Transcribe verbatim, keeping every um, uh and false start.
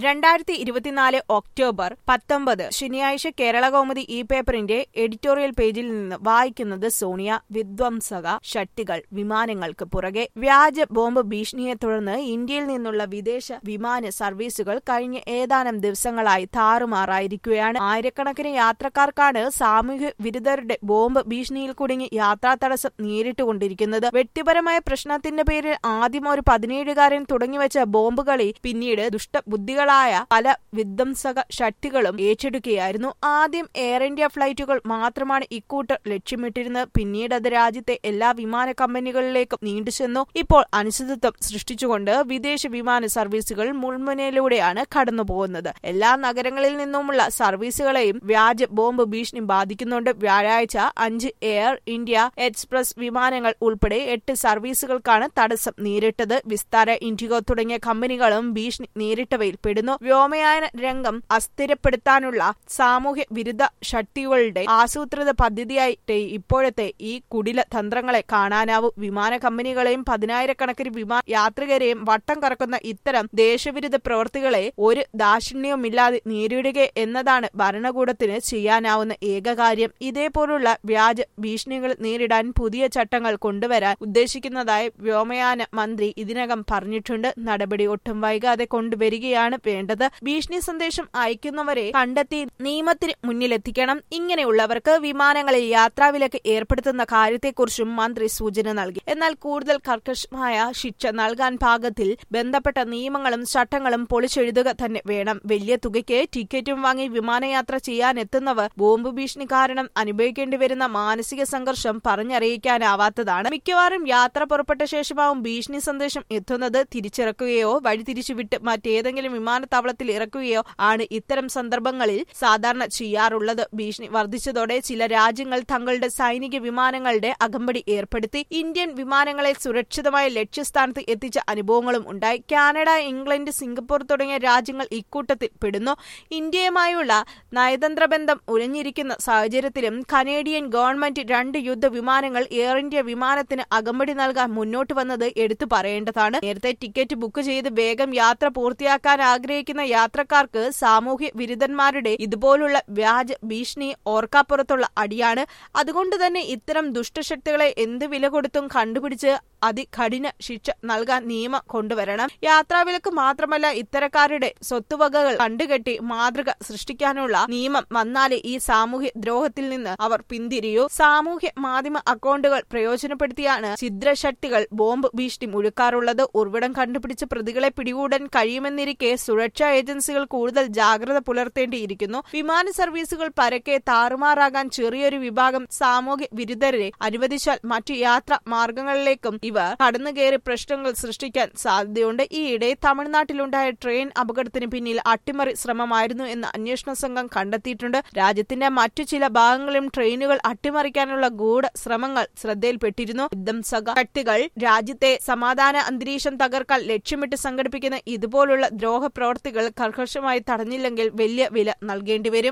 രണ്ടായിരത്തി ഇരുപത്തിനാല് ഒക്ടോബർ പത്തൊമ്പത് ശനിയാഴ്ച കേരളകൗമുദി ഈ പേപ്പറിന്റെ എഡിറ്റോറിയൽ പേജിൽ നിന്ന് വായിക്കുന്നത് സോണിയ. വിധ്വംസക ശക്തികൾ വിമാനങ്ങൾക്ക് പുറകെ. വ്യാജ ബോംബ് ഭീഷണിയെ തുടർന്ന് ഇന്ത്യയിൽ നിന്നുള്ള വിദേശ വിമാന സർവീസുകൾ കഴിഞ്ഞ ഏതാനും ദിവസങ്ങളായി താറുമാറായിരിക്കുകയാണ്. ആയിരക്കണക്കിന് യാത്രക്കാർക്കാണ് സാമൂഹ്യ വിരുദ്ധരുടെ ബോംബ് ഭീഷണിയിൽ കുടുങ്ങി യാത്രാ തടസ്സം നേരിട്ടുകൊണ്ടിരിക്കുന്നത്. വ്യക്തിപരമായ പ്രശ്നത്തിന്റെ പേരിൽ ആദ്യം ഒരു പതിനേഴുകാരൻ തുടങ്ങിവെച്ച ബോംബുകളി പിന്നീട് ദുഷ്ടബുദ്ധികളായ പല വിധ്വംസക ശക്തികളും ഏറ്റെടുക്കുകയായിരുന്നു. ആദ്യം എയർ ഇന്ത്യ ഫ്ലൈറ്റുകൾ മാത്രമാണ് ഇക്കൂട്ടർ ലക്ഷ്യമിട്ടിരുന്നത്. പിന്നീട് അത് രാജ്യത്തെ എല്ലാ വിമാന കമ്പനികളിലേക്കും നീണ്ടുചെന്നു. ഇപ്പോൾ അനിശ്ചിതത്വം സൃഷ്ടിച്ചുകൊണ്ട് വിദേശ വിമാന സർവീസുകൾ മുൾമുനയിലൂടെയാണ് കടന്നുപോകുന്നത്. എല്ലാ നഗരങ്ങളിൽ നിന്നുമുള്ള സർവീസുകളെയും വ്യാജ ബോംബ് ഭീഷണി ബാധിക്കുന്നുണ്ട്. വ്യാഴാഴ്ച അഞ്ച് എയർ ഇന്ത്യ എക്സ്പ്രസ് വിമാനങ്ങൾ ഉൾപ്പെടെ എട്ട് സർവീസുകൾക്കാണ് തടസ്സം നേരിട്ടത്. വിസ്താര, ഇൻഡിഗോ തുടങ്ങിയ കമ്പനികളും ഭീഷണി നേരിട്ടവയിൽ പെടുന്നു. വ്യോമയാന രംഗം അസ്ഥിരപ്പെടുത്താനുള്ള സാമൂഹ്യ വിരുദ്ധ ശക്തികളുടെ ആസൂത്രിത പദ്ധതിയായിട്ട് ഇപ്പോഴത്തെ ഈ കുടില തന്ത്രങ്ങളെ കാണാനാവൂ. വിമാന കമ്പനികളെയും പതിനായിരക്കണക്കിന് വിമാന യാത്രികരെയും വട്ടം കറക്കുന്ന ഇത്തരം ദേശവിരുദ്ധ പ്രവൃത്തികളെ ഒരു ദാക്ഷിണ്യവുമില്ലാതെ നേരിടുക എന്നതാണ് ഭരണകൂടത്തിന് ചെയ്യാനാവുന്ന ഏക കാര്യം. ഇതേപോലുള്ള വ്യാജ ഭീഷണികൾ നേരിടാൻ പുതിയ ചട്ടങ്ങൾ കൊണ്ടുവരാൻ ഉദ്ദേശിക്കുന്നതായി വ്യോമയാന മന്ത്രി ഇതിനകം പറഞ്ഞിട്ടുണ്ട്. നടപടി ഒട്ടും വൈകാതെ കൊണ്ടുവരികയാണ് വേണ്ടത്. ഭീഷണി സന്ദേശം അയക്കുന്നവരെ കണ്ടെത്തി നിയമത്തിന് മുന്നിലെത്തിക്കണം. ഇങ്ങനെയുള്ളവർക്ക് വിമാനങ്ങളിൽ യാത്രാവിലക്ക് ഏർപ്പെടുത്തുന്ന കാര്യത്തെക്കുറിച്ചും മന്ത്രി സൂചന നൽകി. എന്നാൽ കൂടുതൽ കർക്കശമായ ശിക്ഷ നൽകാൻ പാകത്തിൽ ബന്ധപ്പെട്ട നിയമങ്ങളും ചട്ടങ്ങളും പൊളിച്ചെഴുതുക തന്നെ വേണം. വലിയ തുകയ്ക്ക് ടിക്കറ്റും വാങ്ങി വിമാനയാത്ര ചെയ്യാനെത്തുന്നവർ ബോംബ് ഭീഷണി കാരണം അനുഭവിക്കേണ്ടി വരുന്ന മാനസിക സംഘർഷം പറഞ്ഞറിയിക്കാനാവാത്തതാണ്. മിക്കവാറും യാത്ര പുറപ്പെട്ട ശേഷമാവും ഭീഷണി സന്ദേശം എത്തുന്നത്. തിരിച്ചിറക്കുകയോ വഴിതിരിച്ചുവിട്ട് മറ്റേതെങ്കിലും വിമാനത്താവളത്തിൽ ഇറക്കുകയോ ആണ് ഇത്തരം സന്ദർഭങ്ങളിൽ സാധാരണ ചെയ്യാറുള്ളത്. ഭീഷണി വർദ്ധിച്ചതോടെ ചില രാജ്യങ്ങൾ തങ്ങളുടെ സൈനിക വിമാനങ്ങളുടെ അകമ്പടി ഏർപ്പെടുത്തി ഇന്ത്യൻ വിമാനങ്ങളെ സുരക്ഷിതമായ ലക്ഷ്യസ്ഥാനത്ത് എത്തിച്ച അനുഭവങ്ങളും ഉണ്ടായി. കാനഡ, ഇംഗ്ലണ്ട്, സിംഗപ്പൂർ തുടങ്ങിയ രാജ്യങ്ങൾ ഇക്കൂട്ടത്തിൽ പെടുന്നു. ഇന്ത്യയുമായുള്ള നയതന്ത്ര ബന്ധം ഉലഞ്ഞിരിക്കുന്ന സാഹചര്യത്തിലും കനേഡിയൻ ഗവൺമെന്റ് രണ്ട് യുദ്ധ വിമാനങ്ങൾ എയർ ഇന്ത്യ വിമാനത്തിന് അകമ്പടി നൽകാൻ മുന്നോട്ട് വന്നത് എടുത്തു പറയേണ്ടതാണ്. നേരത്തെ ടിക്കറ്റ് ബുക്ക് ചെയ്ത് വേഗം യാത്ര പൂർത്തിയാക്കാൻ ആഗ്രഹിക്കുന്ന യാത്രക്കാർക്ക് സാമൂഹ്യ വിരുദ്ധന്മാരുടെ ഇതുപോലുള്ള വ്യാജ ഭീഷണി ഓർക്കാപ്പുറത്തുള്ള അടിയാണ്. അതുകൊണ്ട് തന്നെ ഇത്തരം ദുഷ്ടശക്തികളെ എന്ത് വില കൊടുത്തും കണ്ടുപിടിച്ച് അതികഠിന ശിക്ഷ നൽകാൻ നിയമം കൊണ്ടുവരണം. യാത്രാവിലക്ക് മാത്രമല്ല, ഇത്തരക്കാരുടെ സ്വത്തുവകകൾ കണ്ടുകെട്ടി മാതൃക സൃഷ്ടിക്കാനുള്ള നിയമം വന്നാലേ ഈ സാമൂഹ്യ ദ്രോഹത്തിൽ നിന്ന് അവർ പിന്തിരിയൂ. സാമൂഹ്യ മാധ്യമ അക്കൗണ്ടുകൾ പ്രയോജനപ്പെടുത്തിയാണ് ഛിദ്രശക്തികൾ ബോംബ് ഭീഷണി മുഴുക്കാറുള്ളത്. ഉറവിടം കണ്ടുപിടിച്ച് പ്രതികളെ പിടികൂടാൻ കഴിയുമെന്നിരിക്കെ സുരക്ഷാ ഏജൻസികൾ കൂടുതൽ ജാഗ്രത പുലർത്തേണ്ടിയിരിക്കുന്നു. വിമാന സർവീസുകൾ പരക്കെ താറുമാറാകാൻ ചെറിയൊരു വിഭാഗം സാമൂഹ്യ വിരുദ്ധരെ അനുവദിച്ചാൽ മറ്റു യാത്രാ മാർഗങ്ങളിലേക്കും ഇവർ കടന്നുകയറി പ്രശ്നങ്ങൾ സൃഷ്ടിക്കാൻ സാധ്യതയുണ്ട്. ഈയിടെ തമിഴ്നാട്ടിലുണ്ടായ ട്രെയിൻ അപകടത്തിന് പിന്നിൽ അട്ടിമറി ശ്രമമായിരുന്നു എന്ന് അന്വേഷണ സംഘം കണ്ടെത്തിയിട്ടുണ്ട്. രാജ്യത്തിന്റെ മറ്റു ചില ഭാഗങ്ങളിലും ട്രെയിനുകൾ അട്ടിമറിക്കാനുള്ള ഗൂഢ ശ്രമങ്ങൾ ശ്രദ്ധയിൽപ്പെട്ടിരുന്നു. വിധ്വംസക ശക്തികൾ രാജ്യത്തെ സമാധാന അന്തരീക്ഷം തകർക്കാൻ ലക്ഷ്യമിട്ട് സംഘടിപ്പിക്കുന്ന ഇതുപോലുള്ള ദ്രോഹ പ്രവർത്തികൾ കർക്കശമായി തടഞ്ഞില്ലെങ്കിൽ വലിയ വില നൽകേണ്ടി വരും.